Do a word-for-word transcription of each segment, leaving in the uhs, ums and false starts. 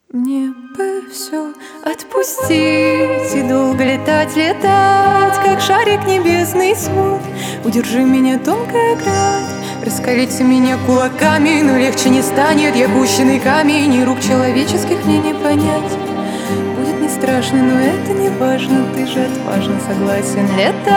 Мне бы все отпустить и долго летать, летать, как шарик небесный свод. Удержи меня, тонкая грань, раскалите меня кулаками, но легче не станет. Я пущенный камень, и рук человеческих мне не понять. Будет не страшно, но это не важно, ты же отважно согласен летать.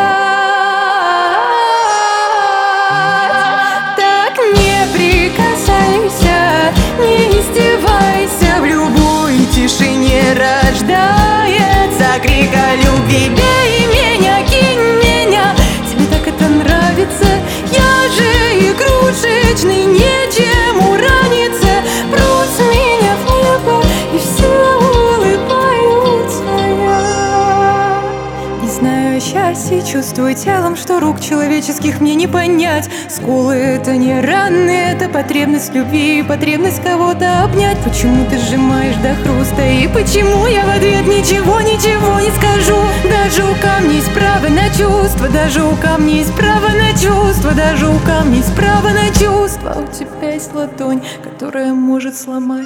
Так не прикасайся, не издевайся, в любой тишине рождается крик о любви. Бей меня, кинь меня, тебе так это нравится. Я же игрушечный, нечем ураниться. Брось меня в небо, и все улыбаются. Я не знаю о счастье, чувствую телом, что рук человеческих мне не понять. Скулы — это не раны, это потребность любви, потребность кого-то обнять. Почему ты сжимаешь до хруста, и почему я в ответ ничего, ничего не скажу? Даже у камней есть право на чувства, даже у камней есть право на чувства, даже у камней есть право на чувства. А у тебя есть ладонь, которая может сломать.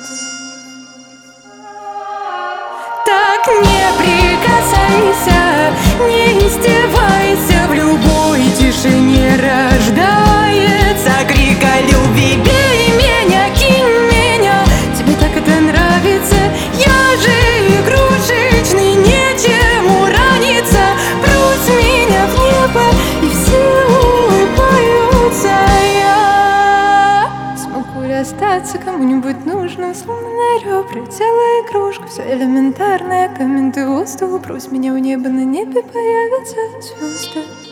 Так не прикасайся, не издевайся, в любой тишине рождается крик о любви. Бей меня, кинь меня, тебе так это нравится. Я же игрушечный, нечем ураниться. Брось меня в небо, и все улыбаются. Я смогу ли остаться кому-нибудь нужным, словно на ребра тело игрушка, все элементарное, камень ты воздух. Брось меня в небо, на небе появятся звезды.